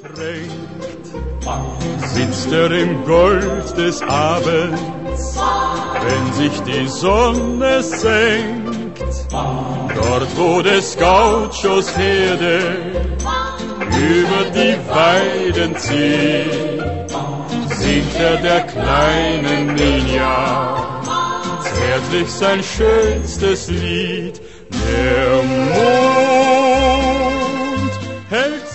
tränkt, sitzt im Gold des Abends, wenn sich die Sonne senkt. Dort, wo des Gauchos Herde über die Weiden zieht, singt der kleinen Ninja zärtlich sein schönstes Lied. Der Mond hält